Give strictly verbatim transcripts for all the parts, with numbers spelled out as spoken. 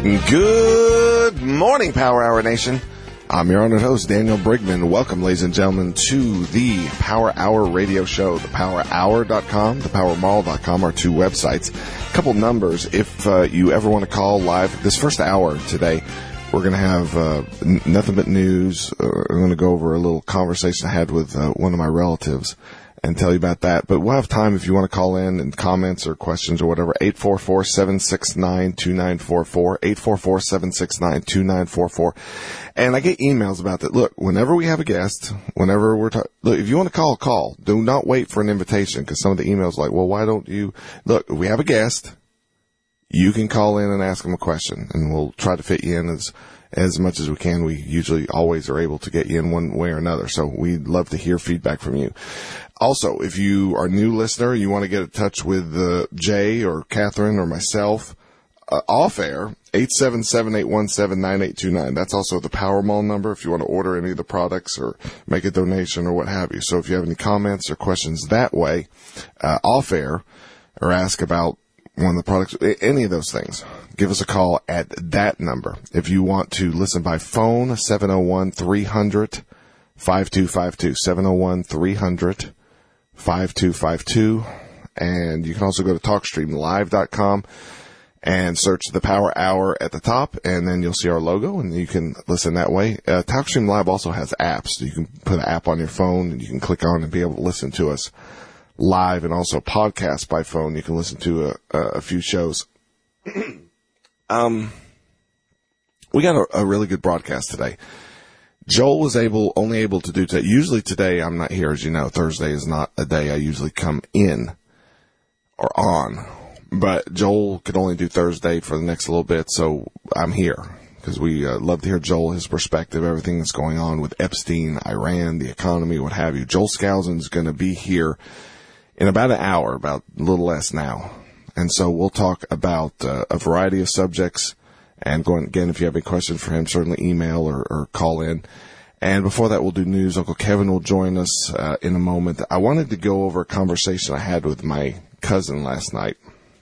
Good morning, Power Hour Nation. I'm your honored host, Daniel Brigman. Welcome, ladies and gentlemen, to the Power Hour radio show. The power hour dot com, the power mall dot com are two websites. A couple numbers. If uh, you ever want to call live, this first hour today, we're going to have uh, n- nothing but news. Uh, I'm going to go over a little conversation I had with uh, one of my relatives and tell you about that. But we'll have time if you want to call in and comments or questions or whatever. eight four four, seven six nine, two nine four four, eight four four, seven six nine, two nine four four. And I get emails about that. Look, whenever we have a guest, whenever we're talking, look, if you want to call, call. Do not wait for an invitation, because some of the emails are like, well, why don't you? Look, if we have a guest, you can call in and ask them a question, and we'll try to fit you in as as much as we can. We usually always are able to get you in one way or another, so we'd love to hear feedback from you. Also, if you are a new listener, you want to get in touch with uh, Jay or Catherine or myself, uh, off air, eight seven seven, eight one seven, nine eight two nine. That's also the Power Mall number if you want to order any of the products or make a donation or what have you. So if you have any comments or questions that way, uh, off air, or ask about one of the products, any of those things, give us a call at that number. If you want to listen by phone, seven oh one, three hundred, five two five two, seven oh one, three hundred, five two five two. And you can also go to talk stream live dot com and search the Power Hour at the top, and then you'll see our logo, and you can listen that way. Uh, TalkStream Live also has apps. You can put an app on your phone, and you can click on and be able to listen to us live, and also podcast by phone. You can listen to a, a few shows. um, we got a, a really good broadcast today. Joel was able, only able to do today. Usually today I'm not here, as you know. Thursday is not a day I usually come in or on. But Joel could only do Thursday for the next little bit, so I'm here because we uh, love to hear Joel, his perspective, everything that's going on with Epstein, Iran, the economy, what have you. Joel Skousen's going to be here in about an hour, about a little less now. And so we'll talk about uh, a variety of subjects. And going again, if you have any questions for him, certainly email or, or call in. And before that, we'll do news. Uncle Kevin will join us uh, in a moment. I wanted to go over a conversation I had with my cousin last night.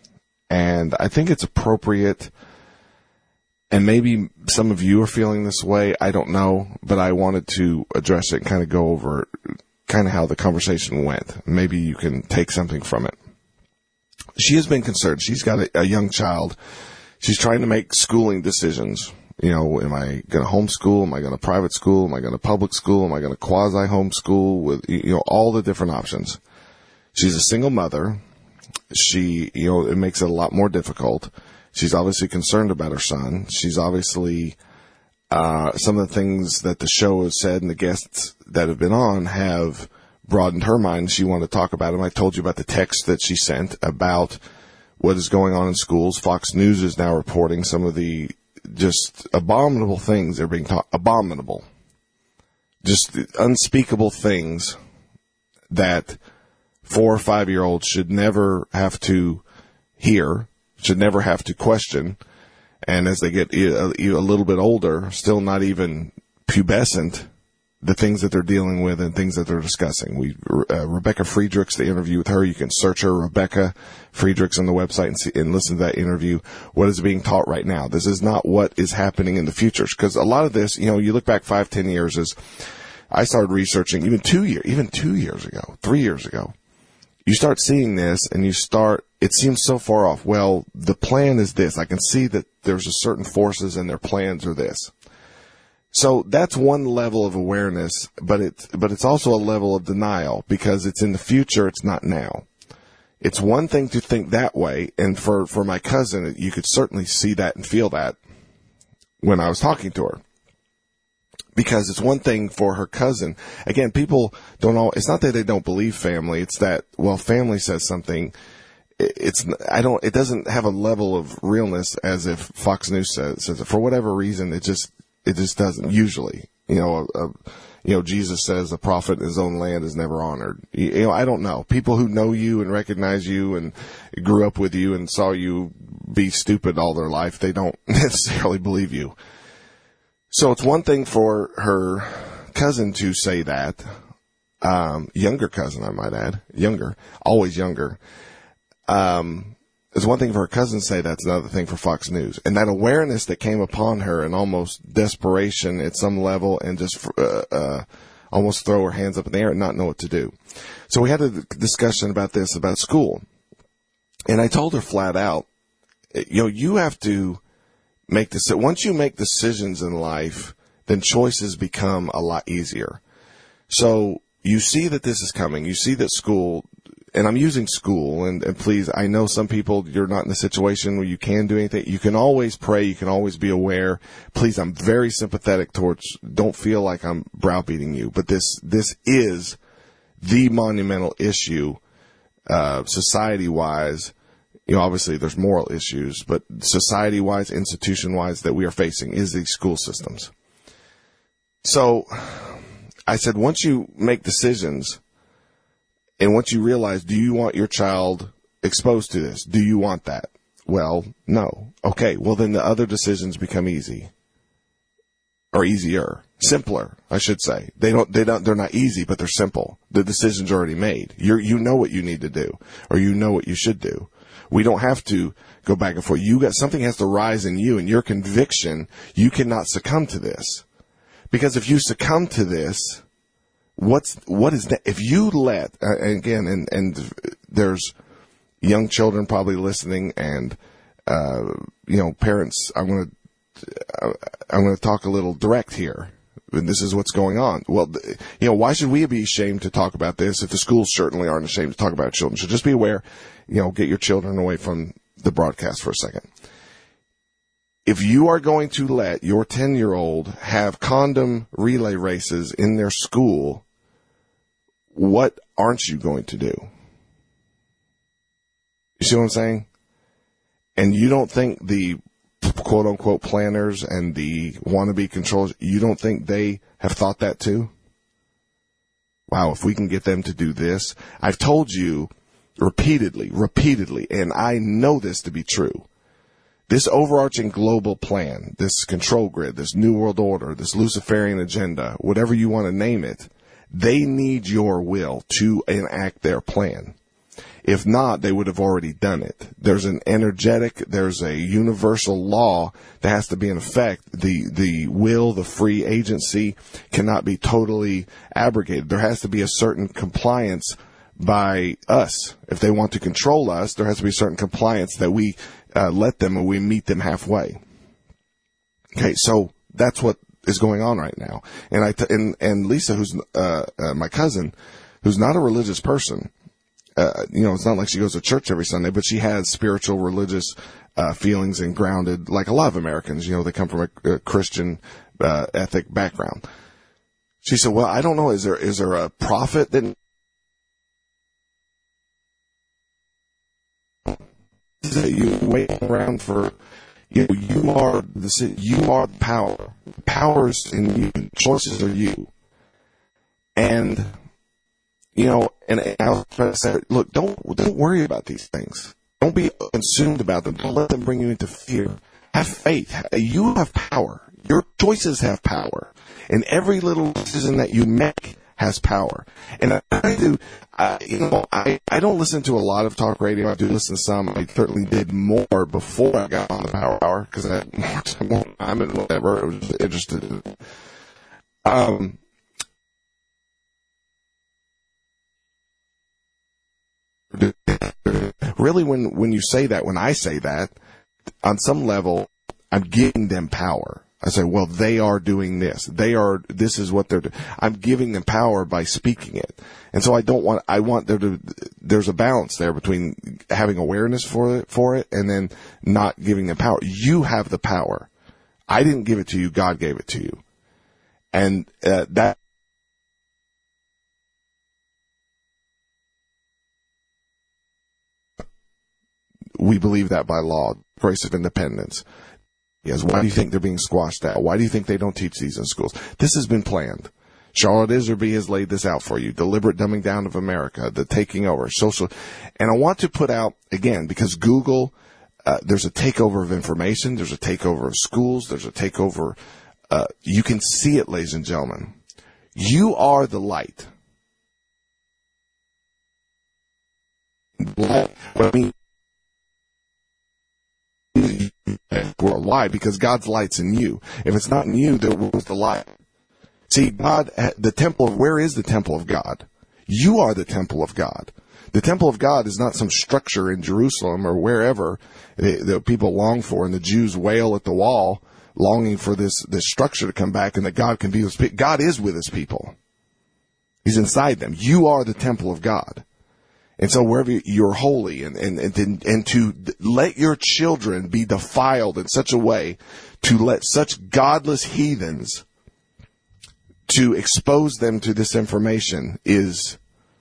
And I think it's appropriate, and maybe some of you are feeling this way, I don't know, but I wanted to address it and kind of go over kind of how the conversation went. Maybe you can take something from it. She has been concerned. She's got a, a young child. She's trying to make schooling decisions. You know, am I going to homeschool? Am I going to private school? Am I going to public school? Am I going to quasi homeschool? With, you know, all the different options. She's a single mother. She, you know, it makes it a lot more difficult. She's obviously concerned about her son. She's obviously, uh, some of the things that the show has said and the guests that have been on have broadened her mind. She wanted to talk about them. I told you about the text that she sent about what is going on in schools. Fox News is now reporting some of the just abominable things that are being taught. Abominable. Just unspeakable things that four or five-year-olds should never have to hear, should never have to question. And as they get a, a little bit older, still not even pubescent, the things that they're dealing with and things that they're discussing. We, uh, Rebecca Friedrichs, the interview with her, you can search her, Rebecca Friedrichs, on the website and, see, and listen to that interview. What is being taught right now? This is not what is happening in the future. Because a lot of this, you know, you look back five, ten years, as I started researching, even two years, even two years ago, three years ago, you start seeing this and you start, it seems so far off. Well, the plan is this. I can see that there's a certain forces and their plans are this. So that's one level of awareness, but it's, but it's also a level of denial because it's in the future. It's not now. It's one thing to think that way. And for, for my cousin, you could certainly see that and feel that when I was talking to her. Because it's one thing for her cousin. Again, people don't all, it's not that they don't believe family. It's that, well, family says something. It's, I don't, it doesn't have a level of realness as if Fox News says, says it. For whatever reason, it just, it just doesn't usually. You know, a, a, you know, Jesus says a prophet in his own land is never honored. You, you know, I don't know. People who know you and recognize you and grew up with you and saw you be stupid all their life, they don't necessarily believe you. So it's one thing for her cousin to say that, um, younger cousin, I might add, younger, always younger. Um, it's one thing for her cousin to say that, it's another thing for Fox News. And that awareness that came upon her in almost desperation at some level and just uh, uh, almost throw her hands up in the air and not know what to do. So we had a discussion about this, about school. And I told her flat out, you know, you have to make this. Once you make decisions in life, then choices become a lot easier. So you see that this is coming. You see that school, and I'm using school, and, and please, I know some people, you're not in a situation where you can do anything. You can always pray. You can always be aware. Please, I'm very sympathetic towards, don't feel like I'm browbeating you, but this, this is the monumental issue, uh, society-wise. You know, obviously there's moral issues, but society-wise, institution-wise that we are facing is these school systems. So I said, once you make decisions and once you realize, do you want your child exposed to this? Do you want that? Well, no. Okay. Well, then the other decisions become easy or easier, simpler, I should say. They don't, they don't, they're not easy, but they're simple. The decision's already made. You're, you know what you need to do, or you know what you should do. We don't have to go back and forth. You got, something has to rise in you and your conviction. You cannot succumb to this. Because if you succumb to this, what's, what is that? If you let, uh, again, and, and there's young children probably listening and, uh, you know, parents, I'm going to, uh, I'm going to talk a little direct here. And this is what's going on. Well, you know, why should we be ashamed to talk about this if the schools certainly aren't ashamed to talk about children? So just be aware, you know, get your children away from the broadcast for a second. If you are going to let your ten-year-old have condom relay races in their school, what aren't you going to do? You see what I'm saying? And you don't think the quote-unquote planners and the wannabe controllers, you don't think they have thought that too? Wow, if we can get them to do this. I've told you repeatedly, repeatedly, and I know this to be true. This overarching global plan, this control grid, this New World Order, this Luciferian agenda, whatever you want to name it, they need your will to enact their plan. If not, they would have already done it. There's an energetic, there's a universal law that has to be in effect. The, the will, the free agency cannot be totally abrogated. There has to be a certain compliance by us. If they want to control us, there has to be certain compliance that we uh, let them and we meet them halfway. Okay, so that's what is going on right now. And I t- and, and Lisa, who's uh, uh, my cousin, who's not a religious person, uh, you know, it's not like she goes to church every Sunday, but she has spiritual, religious uh, feelings and grounded, like a lot of Americans. You know, they come from a, a Christian uh, ethic background. She said, "Well, I don't know. Is there is there a prophet that?" You wait around for, you know, you are the, you are the power. Powers in you. Choices are you. And, you know, and, and I was trying to say, look, don't, don't worry about these things. Don't be consumed about them. Don't let them bring you into fear. Have faith. You have power. Your choices have power. And every little decision that you make has power. And I do, I, you know, I, I don't listen to a lot of talk radio. I do listen to some. I certainly did more before I got on the Power Hour because I had more time and whatever. I was interested in it. Um, really, when, when you say that, when I say that, on some level, I'm giving them power. I say, well, they are doing this. They are, this is what they're doing. I'm giving them power by speaking it. And so I don't want, I want there to, there's a balance there between having awareness for it, for it and then not giving them power. You have the power. I didn't give it to you. God gave it to you. And, uh, that, we believe that by law, grace of independence. Yes. Why do you think they're being squashed out? Why do you think they don't teach these in schools? This has been planned. Charlotte Iserby has laid this out for you. Deliberate dumbing down of America, the taking over, social. And I want to put out, again, because Google, uh, there's a takeover of information. There's a takeover of schools. There's a takeover. Uh, you can see it, ladies and gentlemen. You are the light. I mean, world. Why? Because God's light's in you. If it's not in you, there was the light. See, God, the temple, where is the temple of God? You are the temple of God. The temple of God is not some structure in Jerusalem or wherever that people long for, and the Jews wail at the wall, longing for this, this structure to come back and that God can be with people. God is with his people. He's inside them. You are the temple of God. And so wherever you're holy, and, and, and, and to let your children be defiled in such a way, to let such godless heathens, to expose them to this information is,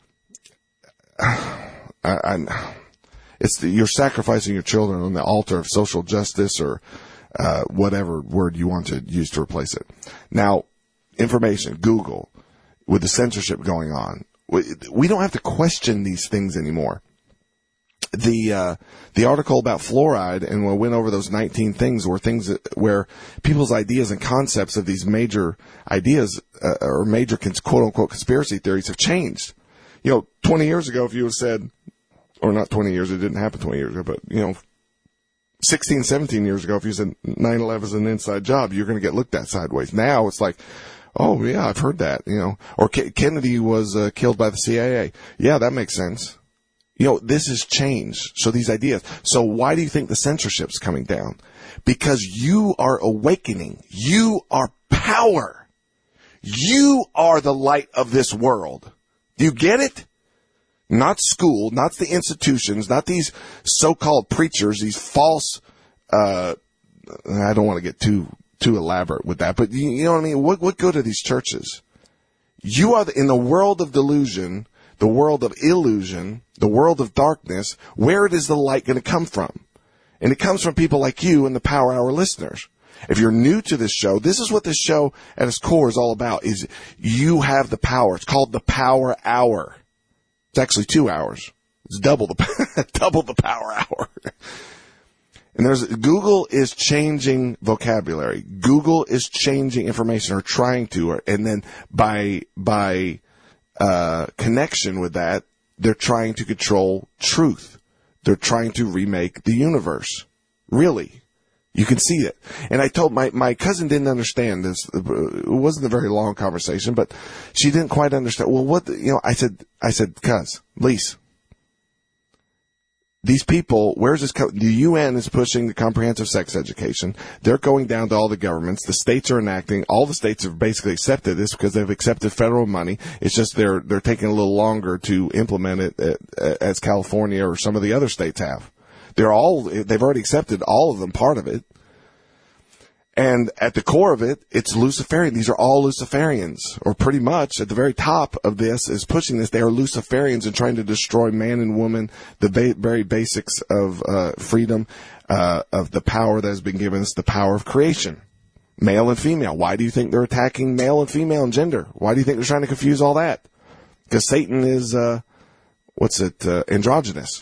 I, I'm, it's the, you're sacrificing your children on the altar of social justice, or uh, whatever word you want to use to replace it. Now, information, Google, with the censorship going on, we don't have to question these things anymore. The uh, the article about fluoride, and we went over those nineteen things, were things that, where people's ideas and concepts of these major ideas uh, or major quote unquote conspiracy theories have changed. You know, twenty years ago, if you had said, or not twenty years, it didn't happen twenty years ago, but you know, sixteen, seventeen years ago, if you said nine eleven is an inside job, you're going to get looked at sideways. Now it's like, oh yeah, I've heard that, you know, or K- Kennedy was uh, killed by the C I A. Yeah, that makes sense. You know, this has changed. So these ideas. So why do you think the censorship's coming down? Because you are awakening. You are power. You are the light of this world. Do you get it? Not school, not the institutions, not these so-called preachers, these false, uh, I don't want to get too, too elaborate with that, but you, you know what I mean? What, what good are these churches? You are the, in the world of delusion, the world of illusion, the world of darkness. Where is the light going to come from? And it comes from people like you and the Power Hour listeners. If you're new to this show, this is what this show at its core is all about, is you have the power. It's called the Power Hour. It's actually two hours. It's double the, double the Power Hour. And there's, Google is changing vocabulary. Google is changing information, or trying to, or, and then by, by, uh, connection with that, they're trying to control truth. They're trying to remake the universe. Really. You can see it. And I told my, my cousin didn't understand this. It wasn't a very long conversation, but she didn't quite understand. Well, what, you know, I said, I said, cuz, Lise, these people, where's this, co- the U N is pushing the comprehensive sex education. They're going down to all the governments. The states are enacting. All the states have basically accepted this because they've accepted federal money. It's just they're, they're taking a little longer to implement it uh, as California or some of the other states have. They're all, they've already accepted all of them, part of it. And at the core of it, it's Luciferian. These are all Luciferians, or pretty much at the very top of this is pushing this. They are Luciferians and trying to destroy man and woman, the ba- very basics of uh, freedom, uh, of the power that has been given us, the power of creation, male and female. Why do you think they're attacking male and female and gender? Why do you think they're trying to confuse all that? Because Satan is, uh, what's it, uh, androgynous.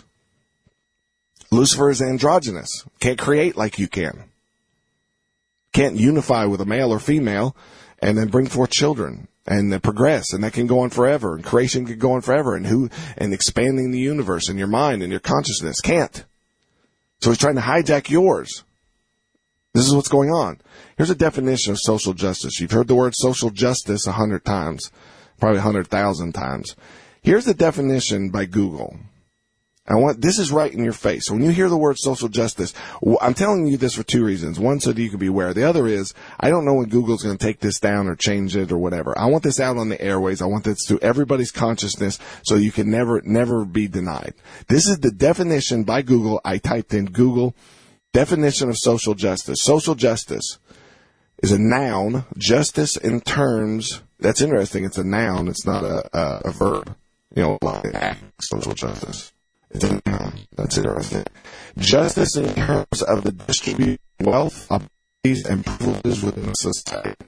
Lucifer is androgynous. Can't create like you can. Can't unify with a male or female and then bring forth children and then progress, and that can go on forever, and creation can go on forever, and who and expanding the universe and your mind and your consciousness can't. So he's trying to hijack yours. This is what's going on. Here's a definition of social justice. You've heard the word social justice a hundred times, probably a hundred thousand times. Here's the definition by Google. I want, this is right in your face. So when you hear the word social justice, I'm telling you this for two reasons. One, so that you can be aware. The other is, I don't know when Google's going to take this down or change it or whatever. I want this out on the airways. I want this to everybody's consciousness so you can never, never be denied. This is the definition by Google. I typed in Google, definition of social justice. Social justice is a noun, justice in terms, that's interesting. It's a noun. It's not a, a, a verb. You know, like social justice. It's a noun. That's interesting. Justice in terms of the distribution of wealth, opportunities, and privileges within a society.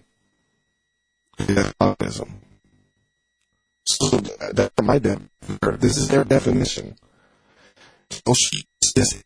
That's communism. So that's my definition. This is their definition. Social justice.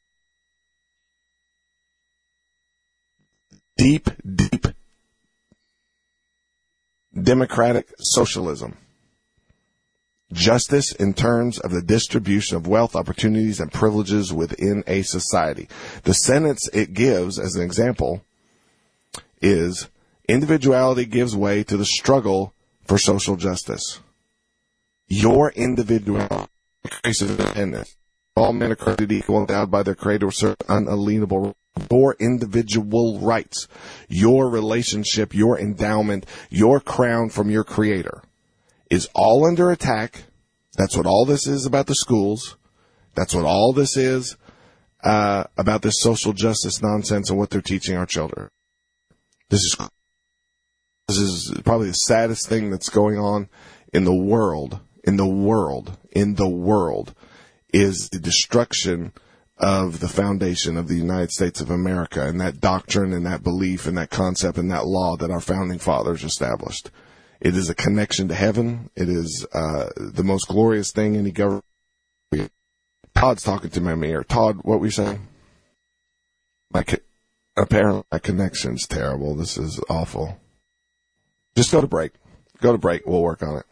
Deep, deep democratic socialism. Justice in terms of the distribution of wealth, opportunities, and privileges within a society. The sentence it gives, as an example, is individuality gives way to the struggle for social justice. Your individuality increases independence. All men are created equal, endowed by their Creator with unalienable. Your individual rights, your relationship, your endowment, your crown from your Creator is all under attack. That's what all this is about the schools. That's what all this is uh, about this social justice nonsense and what they're teaching our children. This is this is probably the saddest thing that's going on in the world. In the world, in the world, is the destruction of the foundation of the United States of America and that doctrine and that belief and that concept and that law that our founding fathers established. It is a connection to heaven. It is uh, the most glorious thing any government. Todd's talking to me in my ear. Todd, what were you saying? My co- apparently my connection's terrible. This is awful. Just go to break. Go to break. We'll work on it.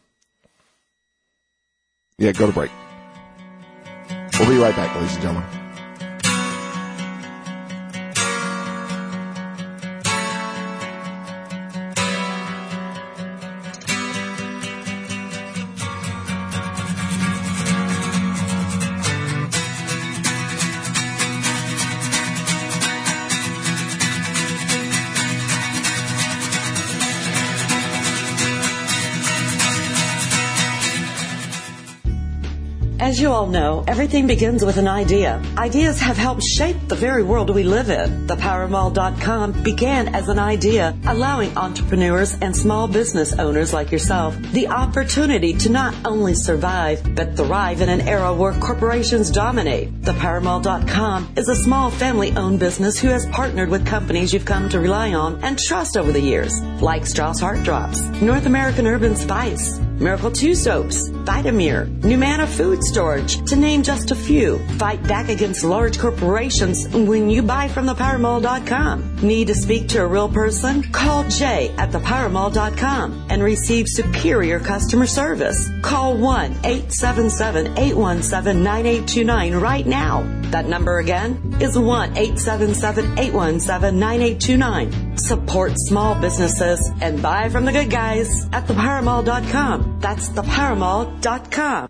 Yeah, go to break. We'll be right back, ladies and gentlemen. As you all know, everything begins with an idea. Ideas have helped shape the very world we live in. The power mall dot com began as an idea, allowing entrepreneurs and small business owners like yourself the opportunity to not only survive, but thrive in an era where corporations dominate. The power mall dot com is a small family-owned business who has partnered with companies you've come to rely on and trust over the years, like Strauss Heart Drops, North American Urban Spice, Miracle two Soaps, Vitamir, Numana Food Storage, to name just a few. Fight back against large corporations when you buy from the power mall dot com. Need to speak to a real person? Call Jay at the power mall dot com and receive superior customer service. Call one eight seven seven, eight one seven, nine eight two nine right now. That number again is one eight seven seven, eight one seven, nine eight two nine. Support small businesses and buy from the good guys at the power mall dot com. That's the power mall dot com.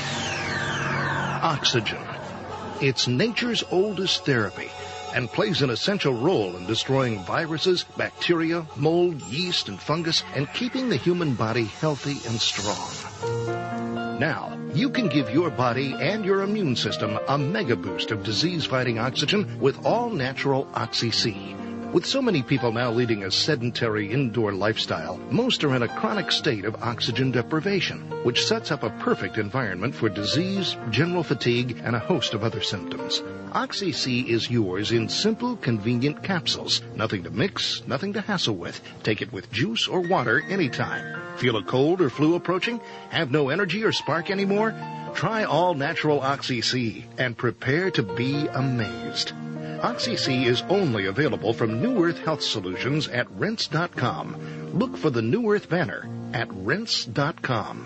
Oxygen. It's nature's oldest therapy and plays an essential role in destroying viruses, bacteria, mold, yeast, and fungus, and keeping the human body healthy and strong. Now, you can give your body and your immune system a mega boost of disease-fighting oxygen with all-natural Oxy-C. With so many people now leading a sedentary indoor lifestyle, most are in a chronic state of oxygen deprivation, which sets up a perfect environment for disease, general fatigue, and a host of other symptoms. Oxy-C is yours in simple, convenient capsules. Nothing to mix, nothing to hassle with. Take it with juice or water anytime. Feel a cold or flu approaching? Have no energy or spark anymore? Try all-natural Oxy-C and prepare to be amazed. Oxy-C is only available from New Earth Health Solutions at rinse dot com. Look for the New Earth banner at rinse dot com.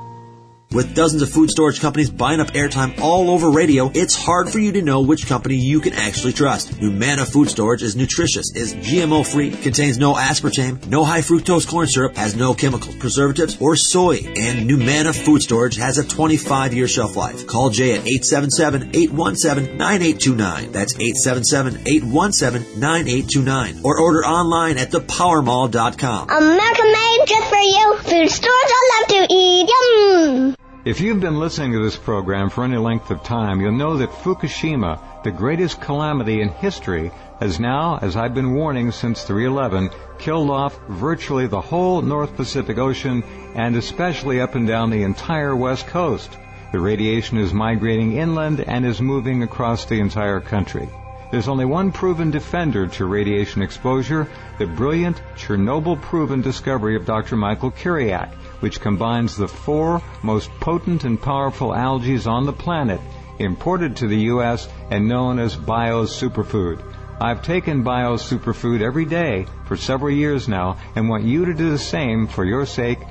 With dozens of food storage companies buying up airtime all over radio, it's hard for you to know which company you can actually trust. Numana Food Storage is nutritious, is G M O-free, contains no aspartame, no high fructose corn syrup, has no chemicals, preservatives, or soy. And Numana Food Storage has a twenty-five year shelf life. Call Jay at eight seven seven, eight one seven, nine eight two nine. That's eight seven seven, eight one seven, nine eight two nine. Or order online at the power mall dot com. America made just for you. Food stores I love to eat. Yum! If you've been listening to this program for any length of time, you'll know that Fukushima, the greatest calamity in history, has now, as I've been warning since three eleven, killed off virtually the whole North Pacific Ocean and especially up and down the entire West Coast. The radiation is migrating inland and is moving across the entire country. There's only one proven defender to radiation exposure, the brilliant Chernobyl-proven discovery of Doctor Michael Kiriak, which combines the four most potent and powerful algae on the planet, imported to the U S and known as Bio's Superfood. I've taken Bio's Superfood every day for several years now and want you to do the same for your sake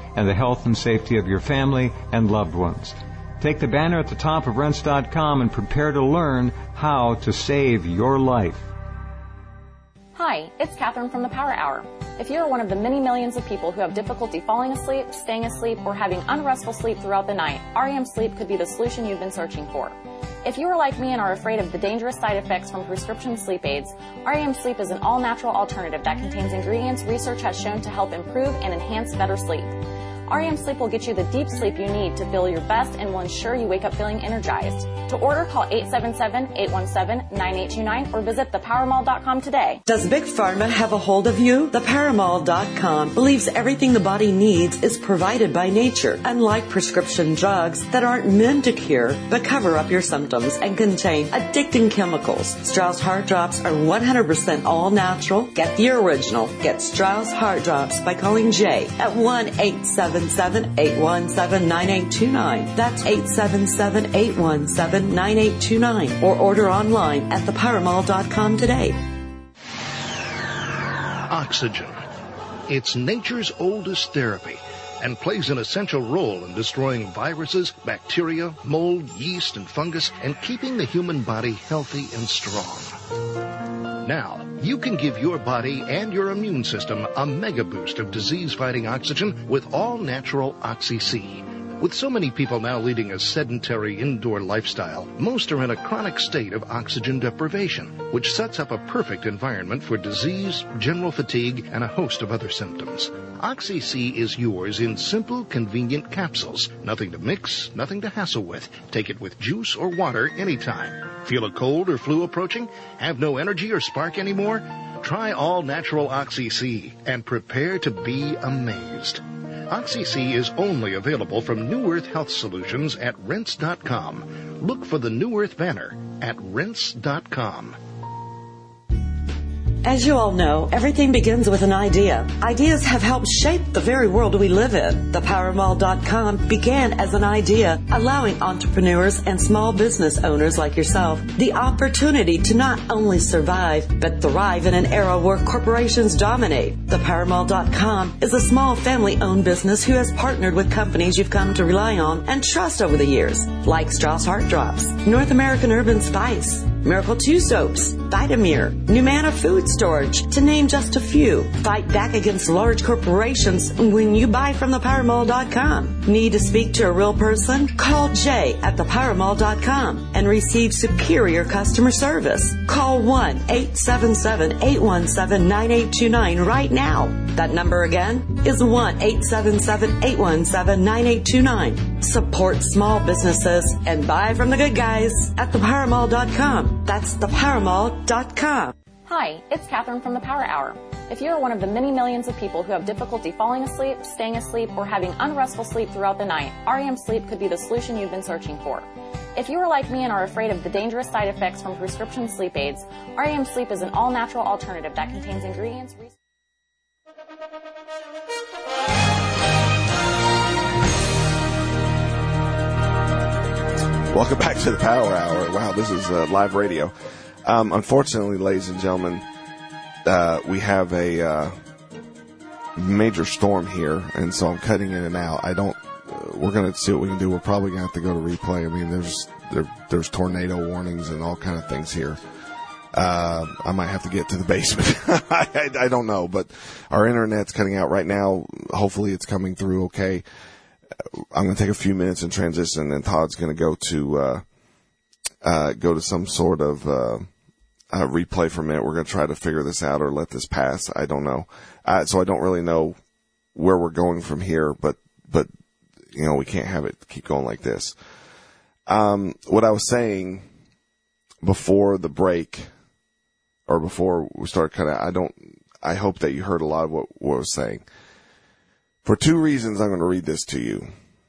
and the health and safety of your family and loved ones. Take the banner at the top of rense dot com and prepare to learn how to save your life. Hi, it's Catherine from the Power Hour. If you're one of the many millions of people who have difficulty falling asleep, staying asleep, or having unrestful sleep throughout the night, R E M Sleep could be the solution you've been searching for. If you are like me and are afraid of the dangerous side effects from prescription sleep aids, R E M Sleep is an all-natural alternative that contains ingredients research has shown to help improve and enhance better sleep. R E M Sleep will get you the deep sleep you need to feel your best and will ensure you wake up feeling energized. To order, call eight seven seven, eight one seven, nine eight two nine or visit the power mall dot com today. Does Big Pharma have a hold of you? the power mall dot com believes everything the body needs is provided by nature, unlike prescription drugs that aren't meant to cure but cover up your symptoms and contain addicting chemicals. Strauss Heart Drops are one hundred percent all natural. Get the original. Get Strauss Heart Drops by calling Jay at one eight seven seven, eight one seven, nine eight two nine. That's eight seven seven, eight one seven, nine eight two nine. Or order online at the power mall dot com today. Oxygen. It's nature's oldest therapy and plays an essential role in destroying viruses, bacteria, mold, yeast, and fungus, and keeping the human body healthy and strong. Now, you can give your body and your immune system a mega boost of disease-fighting oxygen with all-natural Oxy-C. With so many people now leading a sedentary indoor lifestyle, most are in a chronic state of oxygen deprivation, which sets up a perfect environment for disease, general fatigue, and a host of other symptoms. Oxy-C is yours in simple, convenient capsules. Nothing to mix, nothing to hassle with. Take it with juice or water anytime. Feel a cold or flu approaching? Have no energy or spark anymore? Try all-natural Oxy-C and prepare to be amazed. Oxy-C is only available from New Earth Health Solutions at rense dot com. Look for the New Earth banner at rense dot com. As you all know, everything begins with an idea. Ideas have helped shape the very world we live in. the power mall dot com began as an idea, allowing entrepreneurs and small business owners like yourself the opportunity to not only survive, but thrive in an era where corporations dominate. the power mall dot com is a small family-owned business who has partnered with companies you've come to rely on and trust over the years, like Strauss Heart Drops, North American Urban Spice, Miracle two Soaps, Vitamir, Numana Food Storage, to name just a few. Fight back against large corporations when you buy from the power mall dot com. Need to speak to a real person? Call Jay at the power mall dot com and receive superior customer service. Call one eight seven seven, eight one seven, nine eight two nine right now. That number again is one eight seven seven, eight one seven, nine eight two nine. Support small businesses and buy from the good guys at the power mall dot com. That's the power mall dot com. Hi, it's Catherine from the Power Hour. If you're one of the many millions of people who have difficulty falling asleep, staying asleep, or having unrestful sleep throughout the night, R E M Sleep could be the solution you've been searching for. If you are like me and are afraid of the dangerous side effects from prescription sleep aids, R E M Sleep is an all-natural alternative that contains ingredients... Welcome back to the Power Hour. Wow, this is uh, live radio. Um, unfortunately, ladies and gentlemen, uh, we have a uh, major storm here, and so I'm cutting in and out. I don't. Uh, we're going to see what we can do. We're probably going to have to go to replay. I mean, there's there, there's tornado warnings and all kind of things here. Uh, I might have to get to the basement. I, I, I don't know, but our internet's cutting out right now. Hopefully, it's coming through okay. I'm going to take a few minutes and transition, and Todd's going to go to uh, uh, go to some sort of uh, uh, replay for a minute. We're going to try to figure this out or let this pass. I don't know. Uh, so I don't really know where we're going from here, but but you know we can't have it keep going like this. Um, what I was saying before the break, or before we started cutting out, I don't. I hope that you heard a lot of what, what I was saying. For two reasons, I'm going to read this to you.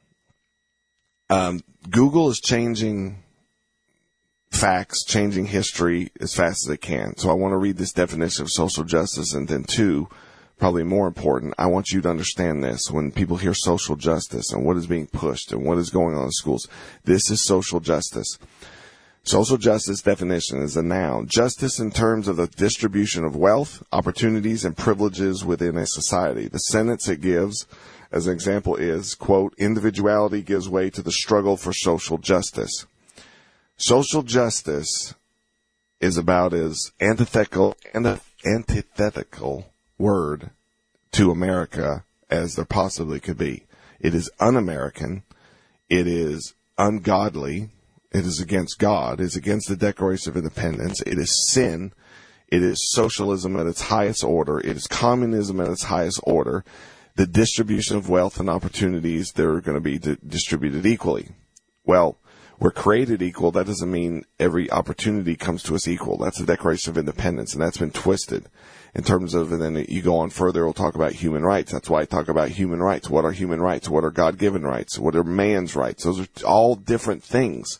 Um, Google is changing facts, changing history as fast as it can. So I want to read this definition of social justice. And then two, probably more important, I want you to understand this. When people hear social justice and what is being pushed and what is going on in schools, this is social justice. Social justice definition is a noun. Justice in terms of the distribution of wealth, opportunities, and privileges within a society. The sentence it gives, as an example is, quote, individuality gives way to the struggle for social justice. Social justice is about as antithetical, antithetical word to America as there possibly could be. It is un-American. It is ungodly. It is against God. It is against the Declaration of Independence. It is sin. It is socialism at its highest order. It is communism at its highest order. The distribution of wealth and opportunities, they're going to be di- distributed equally. Well, we're created equal. That doesn't mean every opportunity comes to us equal. That's the Declaration of Independence, and that's been twisted in terms of, and then you go on further, we'll talk about human rights. That's why I talk about human rights. What are human rights? What are God-given rights? What are man's rights? Those are all different things.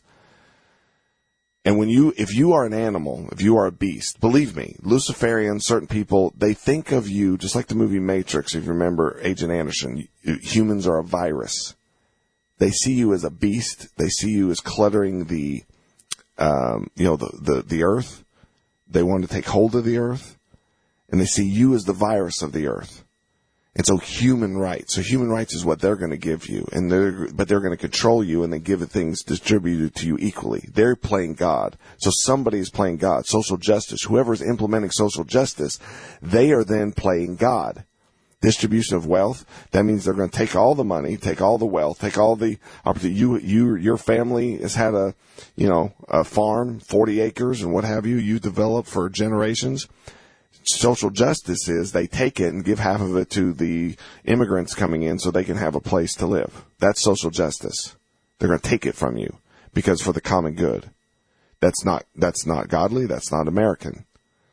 And when you, if you are an animal, if you are a beast, believe me, Luciferians, certain people, they think of you just like the movie Matrix. If you remember Agent Anderson, humans are a virus. They see you as a beast. They see you as cluttering the, um, you know, the, the, the earth. They want to take hold of the earth, and they see you as the virus of the earth. And so human rights. So human rights is what they're going to give you, and they're, but they're going to control you, and they give things distributed to you equally. They're playing God. So somebody is playing God. Social justice. Whoever is implementing social justice, they are then playing God. Distribution of wealth. That means they're going to take all the money, take all the wealth, take all the opportunity. You, you, your family has had a, you know, a farm, forty acres and what have you, you developed for generations. Social justice is they take it and give half of it to the immigrants coming in so they can have a place to live. That's social justice. They're going to take it from you because for the common good. That's not, that's not godly. That's not American.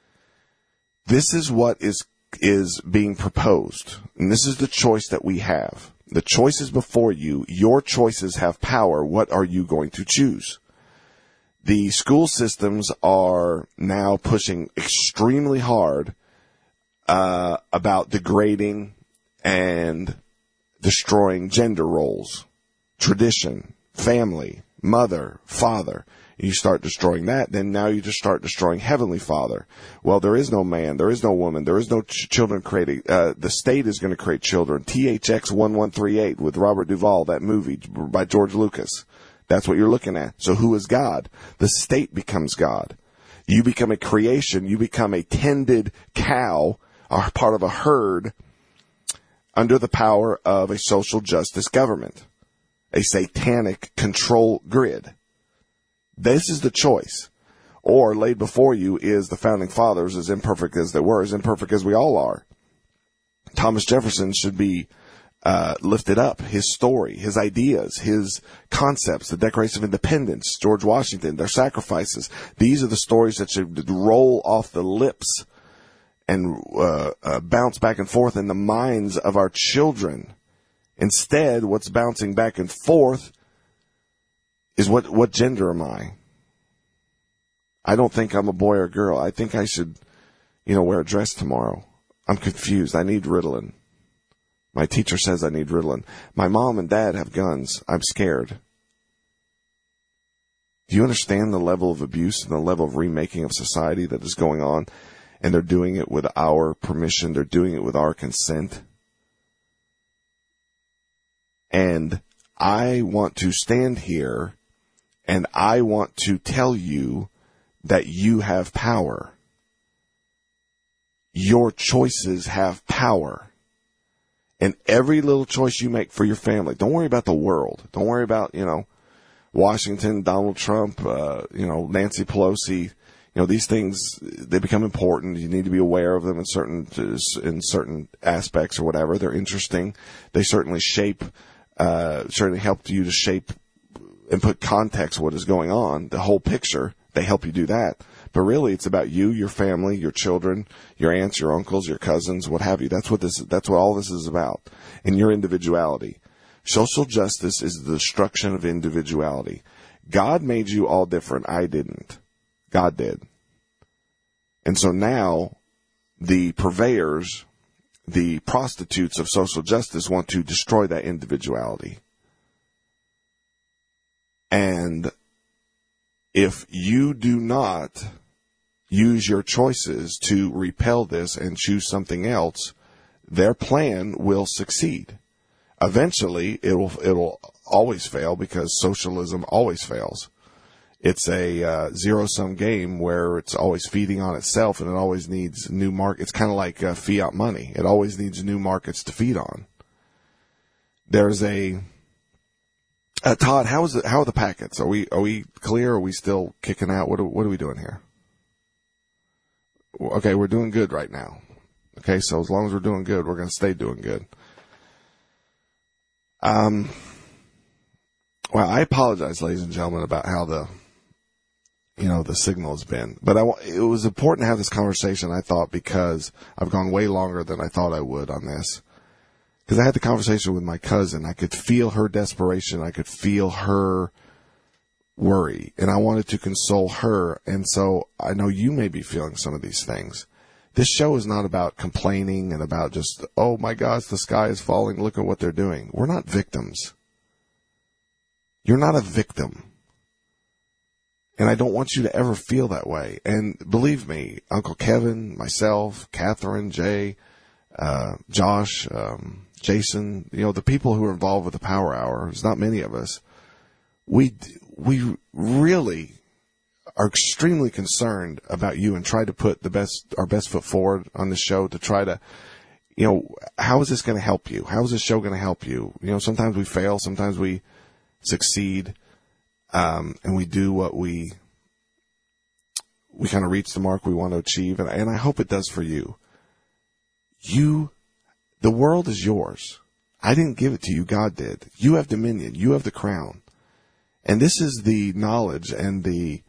This is what is, is being proposed. And this is the choice that we have. The choice is before you. Your choices have power. What are you going to choose? The school systems are now pushing extremely hard uh, about degrading and destroying gender roles, tradition, family, mother, father. You start destroying that, then now you just start destroying Heavenly Father. Well, there is no man, there is no woman, there is no ch- children created. Uh, the state is going to create children. T H X eleven thirty-eight with Robert Duvall, that movie by George Lucas. That's what you're looking at. So who is God? The state becomes God. You become a creation. You become a tended cow, or part of a herd, under the power of a social justice government, a satanic control grid. This is the choice. Or laid before you is the founding fathers, as imperfect as they were, as imperfect as we all are. Thomas Jefferson should be Uh, lifted up, his story, his ideas, his concepts, the Declaration of Independence, George Washington, their sacrifices. These are the stories that should roll off the lips and uh, uh, bounce back and forth in the minds of our children. Instead, what's bouncing back and forth is what, what gender am I? I don't think I'm a boy or a girl. I think I should, you know, wear a dress tomorrow. I'm confused. I need Ritalin. My teacher says I need Ritalin. My mom and dad have guns. I'm scared. Do you understand the level of abuse and the level of remaking of society that is going on? And they're doing it with our permission. They're doing it with our consent. And I want to stand here and I want to tell you that you have power. Your choices have power. And every little choice you make for your family, don't worry about the world. Don't worry about, you know, Washington, Donald Trump, uh, you know, Nancy Pelosi. You know, these things, they become important. You need to be aware of them in certain, in certain aspects or whatever. They're interesting. They certainly shape, uh, certainly help you to shape and put context what is going on, the whole picture. They help you do that. But really, it's about you, your family, your children, your aunts, your uncles, your cousins, what have you. That's what this, that's what all this is about. And your individuality. Social justice is the destruction of individuality. God made you all different. I didn't. God did. And so now, the purveyors, the prostitutes of social justice want to destroy that individuality. And if you do not use your choices to repel this and choose something else, their plan will succeed. Eventually, it'll it'll always fail because socialism always fails. It's a uh, zero-sum game where it's always feeding on itself, and it always needs new markets. It's kind of like uh, fiat money. It always needs new markets to feed on. There's a uh, Todd. How is it? How are the packets? Are we are we clear? Are we still kicking out? What are, what are we doing here? Okay, we're doing good right now. Okay, so as long as we're doing good, we're going to stay doing good. Um. Well, I apologize, ladies and gentlemen, about how the you know, the signal has been. But I, it was important to have this conversation, I thought, because I've gone way longer than I thought I would on this. Because I had the conversation with my cousin. I could feel her desperation. I could feel her worry. And I wanted to console her. And so I know you may be feeling some of these things. This show is not about complaining and about just, oh my gosh, the sky is falling. Look at what they're doing. We're not victims. You're not a victim. And I don't want you to ever feel that way. And believe me, Uncle Kevin, myself, Catherine, Jay, uh, Josh, um, Jason, you know, the people who are involved with the Power Hour, there's not many of us. We, we really are extremely concerned about you and try to put the best, our best foot forward on the show to try to, you know, how is this going to help you? How is this show going to help you? You know, sometimes we fail, sometimes we succeed. Um, and we do what we, we kind of reach the mark we want to achieve. And, and I hope it does for you. You, the world is yours. I didn't give it to you. God did. You have dominion. You have the crown. And this is the knowledge and the,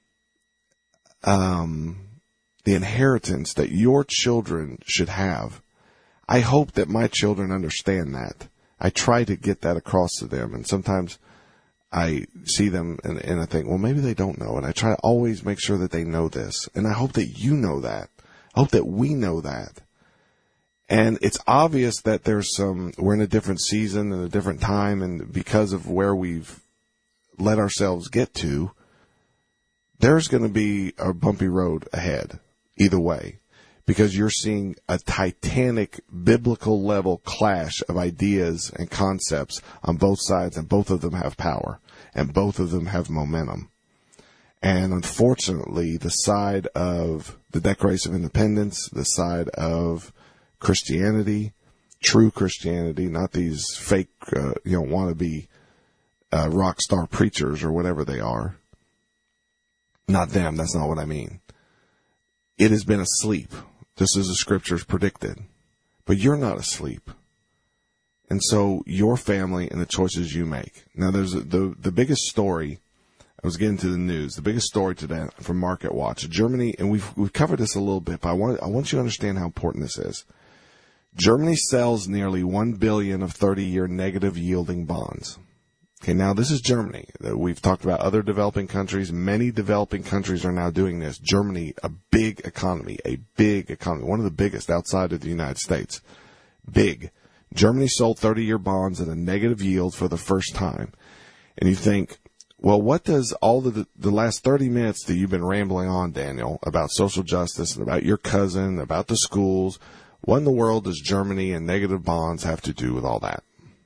um, the inheritance that your children should have. I hope that my children understand that. I try to get that across to them. And sometimes I see them and, and I think, well, maybe they don't know. And I try to always make sure that they know this. And I hope that you know that. I hope that we know that. And it's obvious that there's some, we're in a different season and a different time. And because of where we've let ourselves get to, there's going to be a bumpy road ahead either way. Because you're seeing a titanic biblical level clash of ideas and concepts on both sides, and both of them have power, and both of them have momentum. And unfortunately, the side of the Declaration of Independence, the side of Christianity, true Christianity, not these fake, uh, you know, wannabe uh, rock star preachers or whatever they are. Not them, that's not what I mean. It has been asleep. Just as the scriptures predicted. But you're not asleep. And so your family and the choices you make. Now there's a, the, the biggest story, I was getting to the news, the biggest story today from Market Watch. Germany, and we've, we've covered this a little bit, but I want, I want you to understand how important this is. Germany sells nearly one billion dollars of thirty-year negative yielding bonds. Okay, now this is Germany. We've talked about other developing countries. Many developing countries are now doing this. Germany, a big economy, a big economy, one of the biggest outside of the United States. Big. Germany sold thirty-year bonds at a negative yield for the first time. And you think, well, what does all the, the last thirty minutes that you've been rambling on, Daniel, about social justice and about your cousin, about the schools, what in the world does Germany and negative bonds have to do with all that?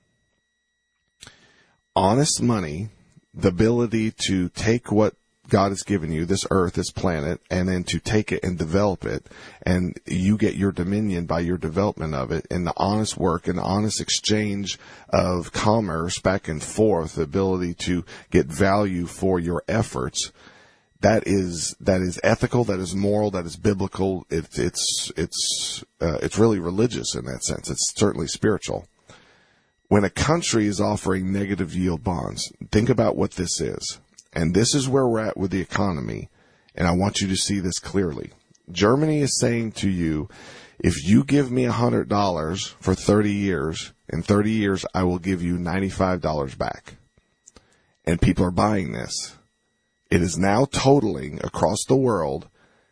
Honest money, the ability to take what God has given you, this earth, this planet, and then to take it and develop it, and you get your dominion by your development of it, and the honest work and the honest exchange of commerce back and forth, the ability to get value for your efforts, that is that is ethical, that is moral, that is biblical. It, it's it's uh, it's really religious in that sense. It's certainly spiritual. When a country is offering negative yield bonds, think about what this is. And this is where we're at with the economy. And I want you to see this clearly. Germany is saying to you, if you give me one hundred dollars for thirty years, in thirty years, I will give you ninety-five dollars back. And people are buying this. It is now totaling across the world,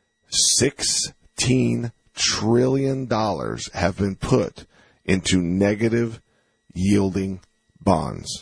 sixteen trillion dollars have been put into negative yielding bonds.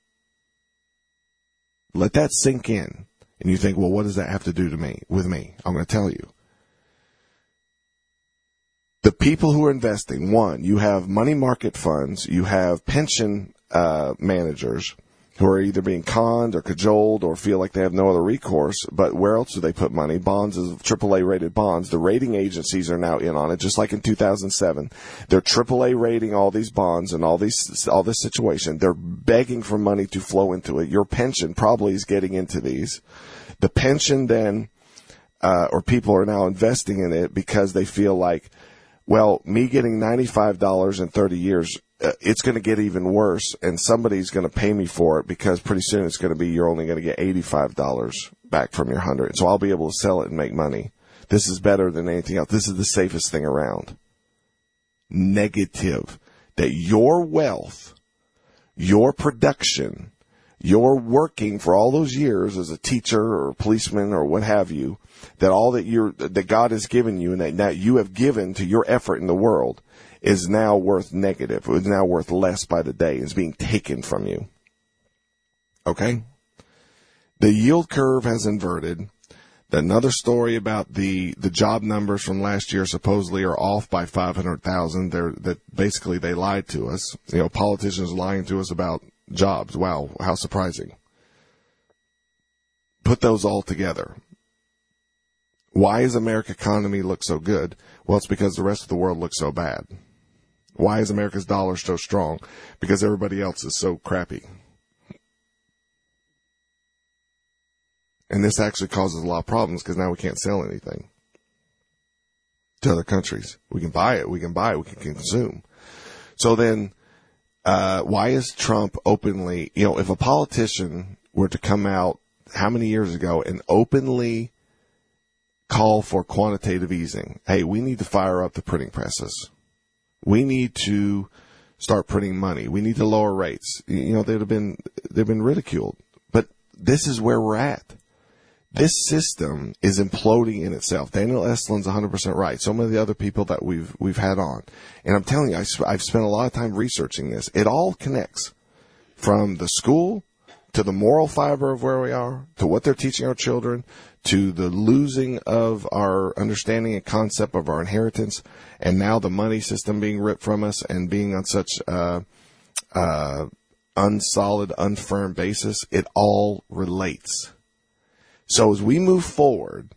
Let that sink in. And you think, well, what does that have to do to me, with me? I'm going to tell you. the people who are investing, one, you have money market funds, you have pension uh, managers who are either being conned or cajoled or feel like they have no other recourse. But where else do they put money? Bonds is triple A rated bonds. The rating agencies are now in on it, just like in two thousand seven. They're triple A rating all these bonds and all these all this situation. They're begging for money to flow into it. Your pension probably is getting into these. The pension then, uh, or people are now investing in it because they feel like, well, me getting ninety-five dollars in thirty years, uh, it's going to get even worse, and somebody's going to pay me for it because pretty soon it's going to be you're only going to get eighty-five dollars back from your one hundred. So I'll be able to sell it and make money. This is better than anything else. This is the safest thing around. Negative. That your wealth, your production, your working for all those years as a teacher or a policeman or what have you, that all that you're, that God has given you and that, that you have given to your effort in the world is now worth negative. It's now worth less by the day. It's being taken from you. Okay? The yield curve has inverted. Another story about the, the job numbers from last year supposedly are off by five hundred thousand. They're, that basically they lied to us. You know, politicians lying to us about jobs. Wow, how surprising. Put those all together. Why does America's economy look so good? Well, it's because the rest of the world looks so bad. Why is America's dollar so strong? Because everybody else is so crappy. And this actually causes a lot of problems because now we can't sell anything to other countries. We can buy it, we can buy it, we can consume. So then, uh, why is Trump openly, you know, if a politician were to come out how many years ago and openly call for quantitative easing, hey, we need to fire up the printing presses. We need to start printing money. We need to lower rates. You know, they'd have been, they've been ridiculed. But this is where we're at. This system is imploding in itself. Daniel Estlin's one hundred percent right. So many of the other people that we've we've had on. And I'm telling you, I, I've spent a lot of time researching this. It all connects from the school to the moral fiber of where we are, to what they're teaching our children, to the losing of our understanding and concept of our inheritance, and now the money system being ripped from us and being on such uh uh unsolid, unfirm basis. It all relates. So as we move forward,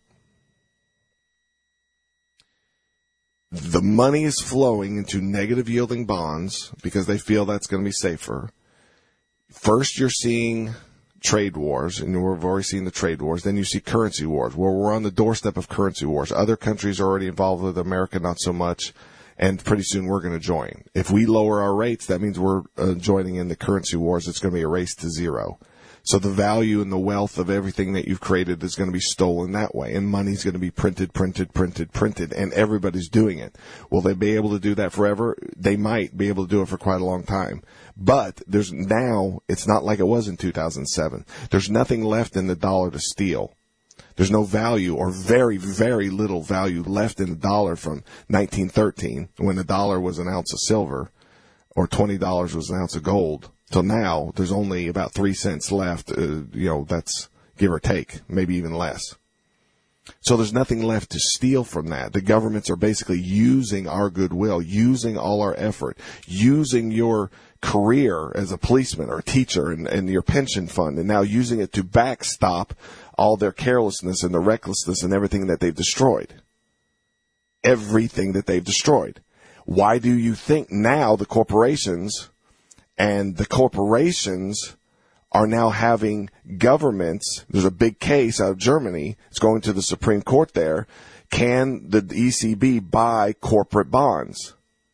the money is flowing into negative yielding bonds because they feel that's going to be safer. First, you're seeing trade wars, and we've already seen the trade wars. Then you see currency wars, where we're on the doorstep of currency wars. Other countries are already involved with America, not so much, and pretty soon we're going to join. If we lower our rates, that means we're uh, joining in the currency wars. It's going to be a race to zero. So the value and the wealth of everything that you've created is going to be stolen that way. And money's going to be printed, printed, printed, printed. And everybody's doing it. Will they be able to do that forever? They might be able to do it for quite a long time. But there's now, it's not like it was in two thousand seven. There's nothing left in the dollar to steal. There's no value or very, very little value left in the dollar from nineteen thirteen when the dollar was an ounce of silver or twenty dollars was an ounce of gold. Till now, there's only about three cents left. Uh, you know, that's give or take, maybe even less. So there's nothing left to steal from that. The governments are basically using our goodwill, using all our effort, using your career as a policeman or a teacher and, and your pension fund, and now using it to backstop all their carelessness and the recklessness and everything that they've destroyed. Everything that they've destroyed. Why do you think now the corporations and the corporations are now having governments? There's a big case out of Germany. It's going to the Supreme Court there. Can the E C B buy corporate bonds?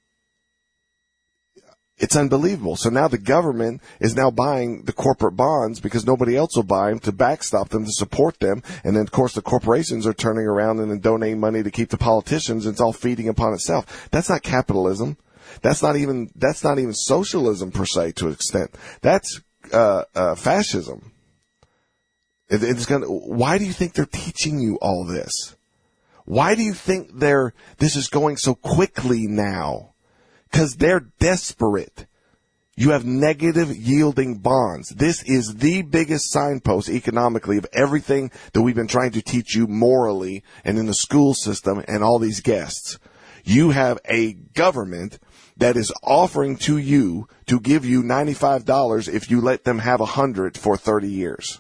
It's unbelievable. So now the government is now buying the corporate bonds because nobody else will buy them to backstop them, to support them. And then, of course, the corporations are turning around and then donating money to keep the politicians. It's all feeding upon itself. That's not capitalism. That's not even, that's not even socialism per se to an extent. That's, uh, uh, fascism. It, it's gonna, why do you think they're teaching you all this? Why do you think they're, this is going so quickly now? Because they're desperate. You have negative yielding bonds. This is the biggest signpost economically of everything that we've been trying to teach you morally and in the school system and all these guests. You have a government that is offering to you to give you ninety-five dollars if you let them have one hundred for thirty years.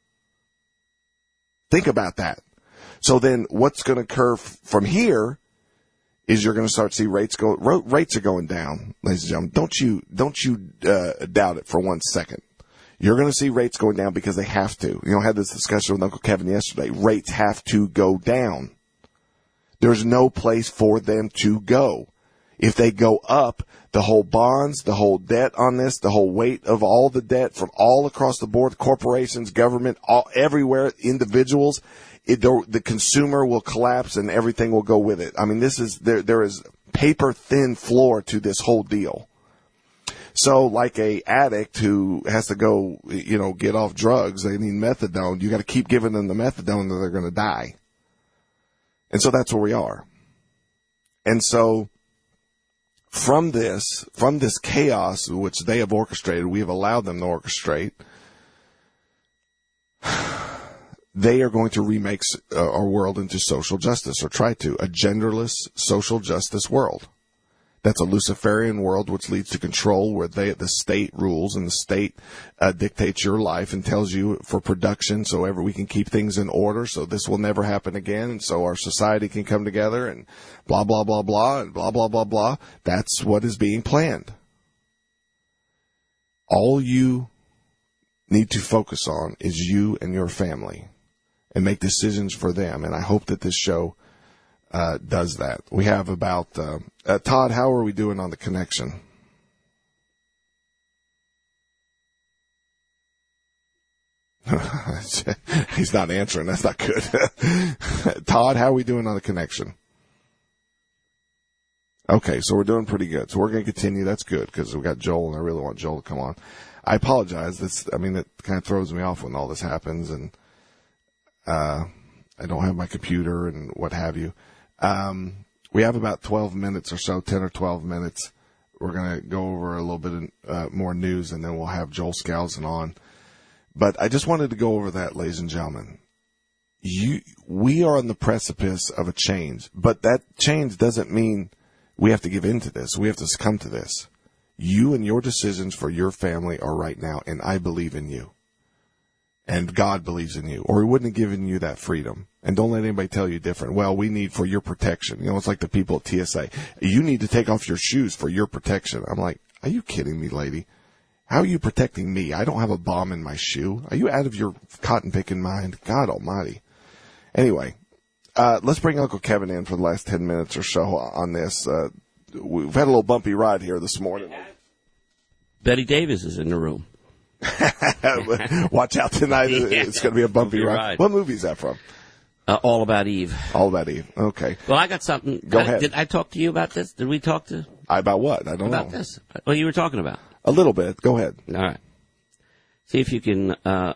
Think about that. So then what's going to occur f- from here is you're going to start to see rates go, ro- rates are going down, ladies and gentlemen. Don't you, don't you, uh, doubt it for one second. You're going to see rates going down because they have to. You know, I had this discussion with Uncle Kevin yesterday. Rates have to go down. There's no place for them to go. If they go up, the whole bonds, the whole debt on this, the whole weight of all the debt from all across the board, corporations, government, all everywhere, individuals, it, the, the consumer will collapse and everything will go with it. I mean, this is there. There is paper thin floor to this whole deal. So, like a addict who has to go, you know, get off drugs, they need methadone. You got to keep giving them the methadone, or they're going to die. And so that's where we are. And so, from this, from this chaos which they have orchestrated, we have allowed them to orchestrate. They are going to remake uh, our world into social justice, or try to, a genderless social justice world. That's a Luciferian world which leads to control, where they, the state rules and the state uh, dictates your life and tells you for production so ever we can keep things in order, so this will never happen again, and so our society can come together and blah, blah, blah, blah, and blah, blah, blah, blah. That's what is being planned. All you need to focus on is you and your family and make decisions for them, and I hope that this show Uh, does that. We have about, uh, uh, Todd, how are we doing on the connection? He's not answering. That's not good. Todd, how are we doing on the connection? Okay, so we're doing pretty good. So we're going to continue. That's good, because we got Joel, and I really want Joel to come on. I apologize. This, I mean, it kind of throws me off when all this happens, and uh, I don't have my computer and what have you. Um, we have about twelve minutes or so, ten or twelve minutes. We're going to go over a little bit of, uh, more news, and then we'll have Joel Skousen on. But I just wanted to go over that, ladies and gentlemen. You, we are on the precipice of a change, but that change doesn't mean we have to give in to this. We have to succumb to this. You and your decisions for your family are right now, and I believe in you. And God believes in you, or he wouldn't have given you that freedom. And don't let anybody tell you different. Well, we need for your protection. You know, it's like the people at T S A. You need to take off your shoes for your protection. I'm like, are you kidding me, lady? How are you protecting me? I don't have a bomb in my shoe. Are you out of your cotton picking mind? God almighty. Anyway, uh, let's bring Uncle Kevin in for the last ten minutes or so on this. Uh, we've had a little bumpy ride here this morning. Betty Davis is in the room. Watch out tonight. Yeah. It's going to be a bumpy, bumpy ride. ride. What movie is that from? Uh, All About Eve. All About Eve. Okay. Well, I got something. Go I, ahead. Did I talk to you about this? Did we talk to? About what? I don't about know. About this. What you were talking about? A little bit. Go ahead. All right. See if you can uh,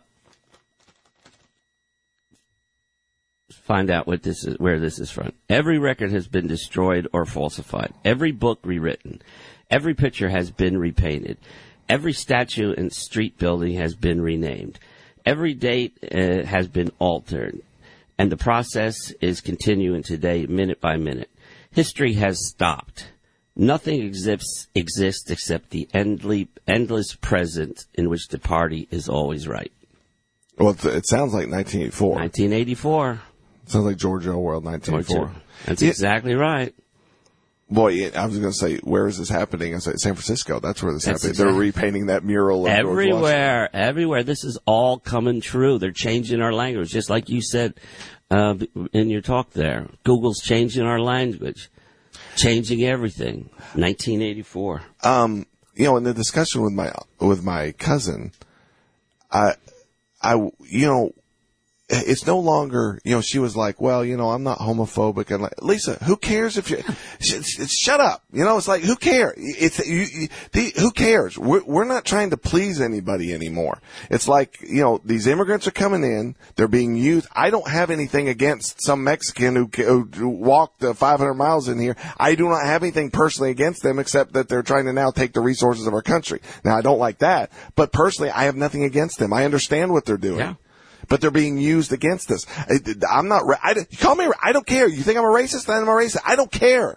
find out what this is, where this is from. Every record has been destroyed or falsified. Every book rewritten. Every picture has been repainted. Every statue and street building has been renamed. Every date uh, has been altered. And the process is continuing today, minute by minute. History has stopped. Nothing exists, exists except the endly, endless present in which the party is always right. Well, it sounds like nineteen eighty-four. nineteen eighty-four. It sounds like George Orwell, nineteen eighty-four. That's yeah. exactly right. Boy, I was going to say, where is this happening? I said, San Francisco. That's where this is happening. Exactly. They're repainting that mural. Of everywhere, everywhere. This is all coming true. They're changing our language, just like you said uh, in your talk there. Google's changing our language, changing everything. nineteen eighty-four. Um, you know, in the discussion with my with my cousin, I, I, you know. It's no longer, you know, she was like, well, you know, I'm not homophobic. And like, Lisa, who cares if you, sh- sh- shut up. You know, it's like, who cares? It's, you, you, the, who cares? We're, we're not trying to please anybody anymore. It's like, you know, these immigrants are coming in. They're being used. I don't have anything against some Mexican who, who walked uh, five hundred miles in here. I do not have anything personally against them except that they're trying to now take the resources of our country. Now, I don't like that, but personally, I have nothing against them. I understand what they're doing. Yeah. But they're being used against us. I'm not, I, you call me, I don't care. You think I'm a racist? Then I'm a racist. I don't care.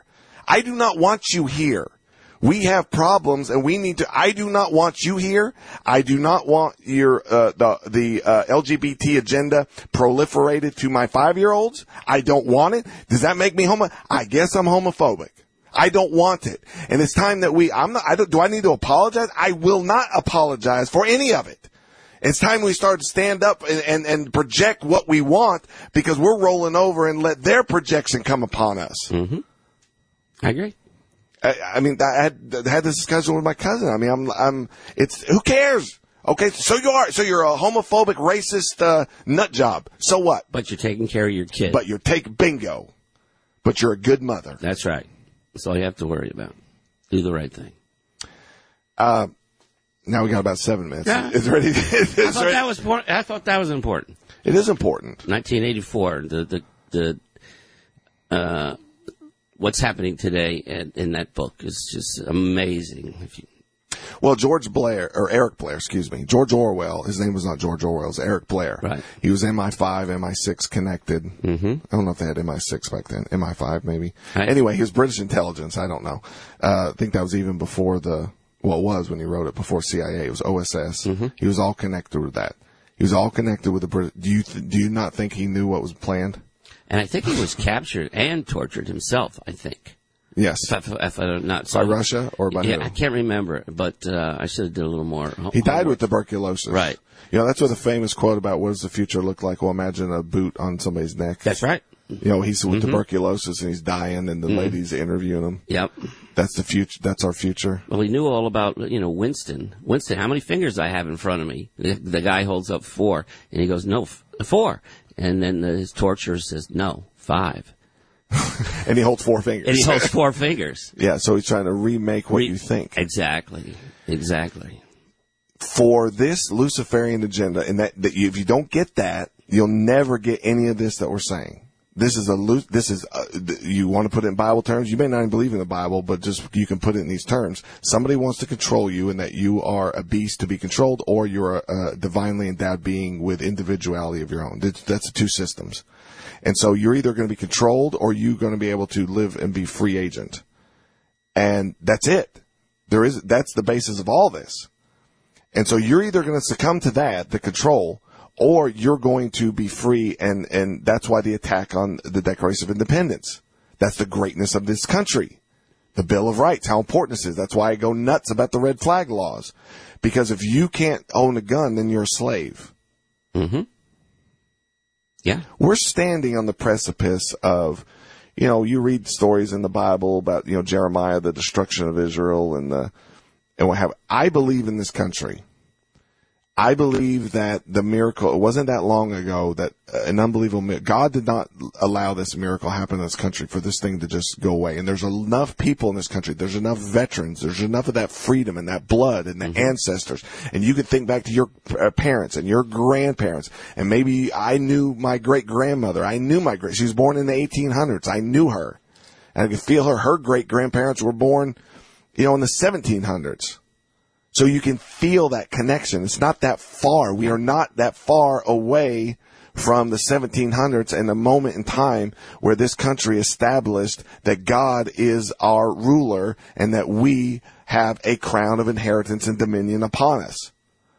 I do not want you here. We have problems, and we need to. I do not want you here. I do not want your uh, the the uh, L G B T agenda proliferated to my five-year-olds. I don't want it. Does that make me homo? I guess I'm homophobic. I don't want it, and it's time that we. I'm not. I don't. Do I need to apologize? I will not apologize for any of it. It's time we start to stand up and, and, and project what we want, because we're rolling over and let their projection come upon us. Mm-hmm. I agree. I, I mean, I had, I had this discussion with my cousin. I mean, I'm, I'm, it's, who cares? Okay, so you are, so you're a homophobic, racist, uh, nut job. So what? But you're taking care of your kid. But you're take bingo. But you're a good mother. That's right. That's all you have to worry about. Do the right thing. Uh, now we got about seven minutes. Yeah. It's ready. It's I thought ready. that was important. I thought that was important. It is important. nineteen eighty-four. The the the. Uh, What's happening today in, in that book is just amazing. If you... Well, George Blair, or Eric Blair, excuse me, George Orwell, his name was not George Orwell, it was Eric Blair. Right. He was M I five, M I six connected. Mm-hmm. I don't know if they had M I six back then. M I five, maybe. Right. Anyway, he was British intelligence. I don't know. Uh, I think that was even before the, well, it was when he wrote it, before C I A. It was O S S. Mm-hmm. He was all connected with that. He was all connected with the British. Do you, th- do you not think he knew what was planned? And I think he was captured and tortured himself, I think. Yes. If, I, if I'm not by Russia or by yeah, who? I can't remember, but uh, I should have did a little more. Ho- he died homework. with tuberculosis. Right. You know, that's what the famous quote about what does the future look like? Well, imagine a boot on somebody's neck. That's right. You know, he's with Mm-hmm. tuberculosis and he's dying, and the Mm-hmm. lady's interviewing him. Yep. That's the future. That's our future. Well, he knew all about, you know, Winston. Winston, how many fingers I have in front of me? The, the guy holds up four, and he goes, no, f- four. And then the, his torturer says, no, five. And he holds four fingers. And he holds four fingers. Yeah, so he's trying to remake what Re- you think. Exactly. Exactly. For this Luciferian agenda, and that, that you, if you don't get that, you'll never get any of this that we're saying. This is a lu- this is a, you want to put it in Bible terms. You may not even believe in the Bible, but just you can put it in these terms. Somebody wants to control you, and that you are a beast to be controlled, or you're a, a divinely endowed being with individuality of your own. That's, that's the two systems. And so you're either going to be controlled, or you're going to be able to live and be free agent. And that's it. There is, that's the basis of all this. And so you're either going to succumb to that, the control, or you're going to be free. And, and that's why the attack on the Declaration of Independence. That's the greatness of this country. The Bill of Rights, how important this is. That's why I go nuts about the red flag laws. Because if you can't own a gun, then you're a slave. Mm-hmm. Yeah. We're standing on the precipice of, you know, you read stories in the Bible about, you know, Jeremiah, the destruction of Israel and the, and what have, I believe in this country. I believe that the miracle, it wasn't that long ago that uh, an unbelievable miracle, God did not allow this miracle happen in this country for this thing to just go away. And there's enough people in this country. There's enough veterans. There's enough of that freedom and that blood and the mm-hmm. ancestors. And you could think back to your uh, parents and your grandparents. And maybe I knew my great grandmother. I knew my great, she was born in the eighteen hundreds. I knew her. And I could feel her, her great grandparents were born, you know, in the seventeen hundreds. So you can feel that connection. It's not that far. We are not that far away from the seventeen hundreds and the moment in time where this country established that God is our ruler and that we have a crown of inheritance and dominion upon us.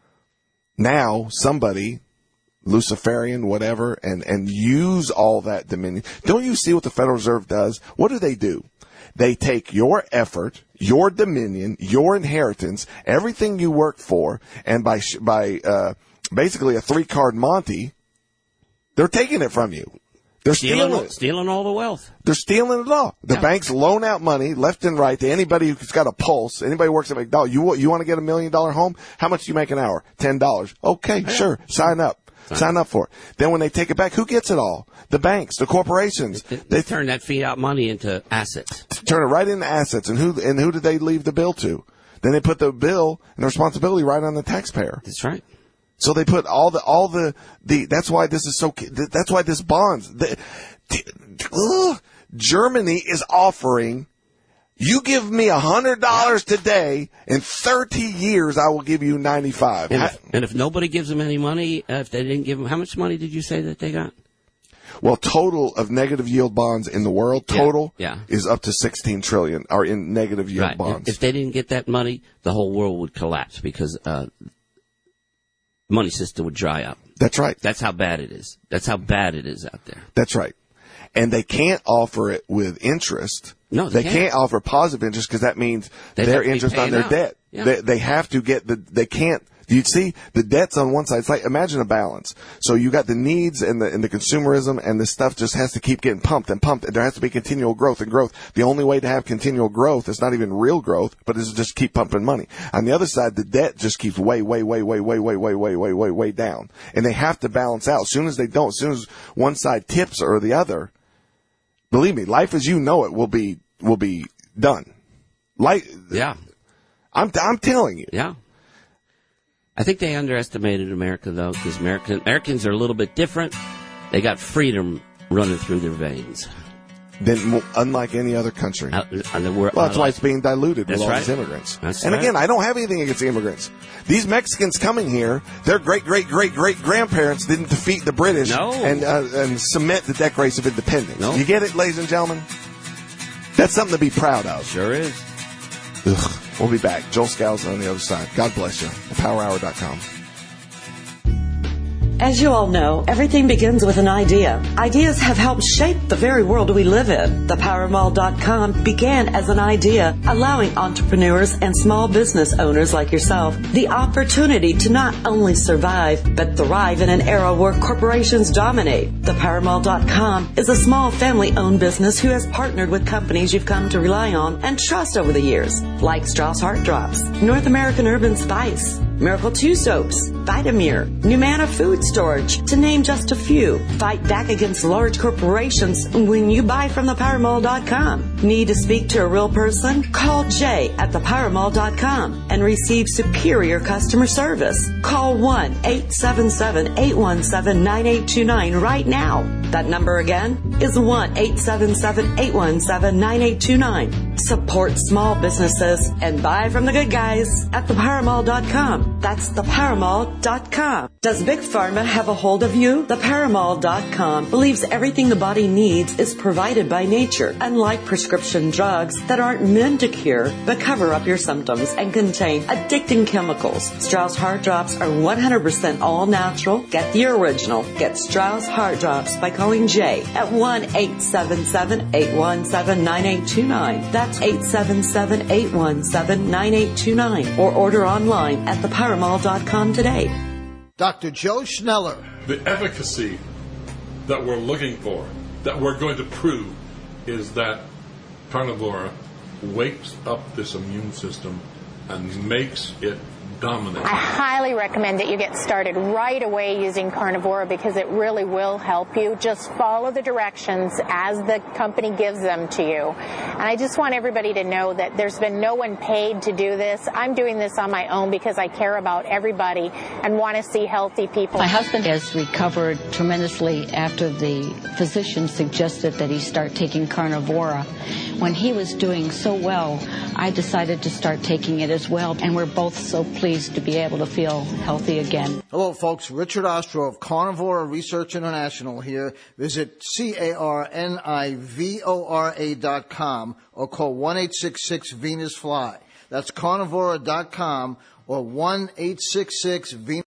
Now, somebody, Luciferian, whatever, and, and use all that dominion. Don't you see what the Federal Reserve does? What do they do? They take your effort, your dominion, your inheritance, everything you work for, and by by uh, basically a three-card Monty, they're taking it from you. They're stealing, stealing it. Stealing all the wealth. They're stealing it all. The yeah. banks loan out money left and right to anybody who's got a pulse. Anybody who works at McDonald's. You, you want to get a million-dollar home? How much do you make an hour? Ten dollars. Okay, yeah. sure. Sign up. Sign up for it. Then when they take it back, who gets it all? The banks, the corporations. They, they, they turn that fiat money into assets. Turn it right into assets. And who and who did they leave the bill to? Then they put the bill and the responsibility right on the taxpayer. That's right. So they put all the all the the. That's why this is so. That's why this bonds. The, ugh, Germany is offering. You give me a hundred dollars today, in thirty years I will give you ninety-five. And if, and if nobody gives them any money, uh, if they didn't give them, how much money did you say that they got? Well, total of negative yield bonds in the world, total, yeah, yeah. is up to sixteen trillion are in negative yield right. bonds. If, if they didn't get that money, the whole world would collapse because uh, the money system would dry up. That's right. That's how bad it is. That's how bad it is out there. That's right. And they can't offer it with interest. No, they, they can't. can't offer positive interest because that means They'd their have to be interest on paying their out. debt. Yeah. They, they have to get the, they can't, you see, the debt's on one side. It's like, imagine a balance. So you got the needs and the, and the consumerism, and this stuff just has to keep getting pumped and pumped. And there has to be continual growth and growth. The only way to have continual growth is not even real growth, but is to just keep pumping money. On the other side, the debt just keeps way, way, way, way, way, way, way, way, way, way, way down. And they have to balance out. As soon as they don't, as soon as one side tips or the other, believe me, life as you know it will be, will be done. Like, yeah. I'm, I'm telling you. Yeah. I think they underestimated America, though, because American, Americans are a little bit different. They got freedom running through their veins. Then, unlike any other country. Uh, and we're, well, that's why it's being diluted that's with all right. these immigrants. That's and right. again, I don't have anything against immigrants. These Mexicans coming here, their great, great, great, great grandparents didn't defeat the British no. and, uh, and cement the Declaration of Independence. No. You get it, ladies and gentlemen? That's something to be proud of. Sure is. Ugh. We'll be back. Joel Scalzo on the other side. God bless you. the power hour dot com. As you all know, everything begins with an idea. Ideas have helped shape the very world we live in. the power mall dot com began as an idea, allowing entrepreneurs and small business owners like yourself the opportunity to not only survive, but thrive in an era where corporations dominate. the power mall dot com is a small family-owned business who has partnered with companies you've come to rely on and trust over the years, like Strauss Heart Drops, North American Urban Spice, Miracle two Soaps, Vitamir, Numana Food Storage, to name just a few. Fight back against large corporations when you buy from the power mall dot com. Need to speak to a real person? Call Jay at the power mall dot com and receive superior customer service. Call one eight seven seven, eight one seven, nine eight two nine right now. That number again is one eight seven seven, eight one seven, nine eight two nine. Support small businesses and buy from the good guys at the power mall dot com. That's the power mall dot com. Does Big Pharma have a hold of you? the power mall dot com believes everything the body needs is provided by nature, unlike prescription drugs that aren't meant to cure but cover up your symptoms and contain addicting chemicals. Strauss Heart Drops are one hundred percent all natural. Get the original. Get Strauss Heart Drops by calling Jay at one eight seven seven, eight one seven, nine eight two nine. That's eight seven seven, eight one seven, nine eight two nine. Or order online at the power mall dot com today. Doctor Joe Schneller. The efficacy that we're looking for, that we're going to prove, is that Carnivora wakes up this immune system and makes it dominant. I highly recommend that you get started right away using Carnivora because it really will help you. Just follow the directions as the company gives them to you. And I just want everybody to know that there's been no one paid to do this. I'm doing this on my own because I care about everybody and want to see healthy people. My husband has recovered tremendously after the physician suggested that he start taking Carnivora. When he was doing so well, I decided to start taking it as well, and we're both so pleased to be able to feel healthy again. Hello, folks. Richard Ostro of Carnivora Research International here. Visit C A R N I V O R A dot com or call one eight six six Venus Fly. That's carnivora dot com or one eight six six Venus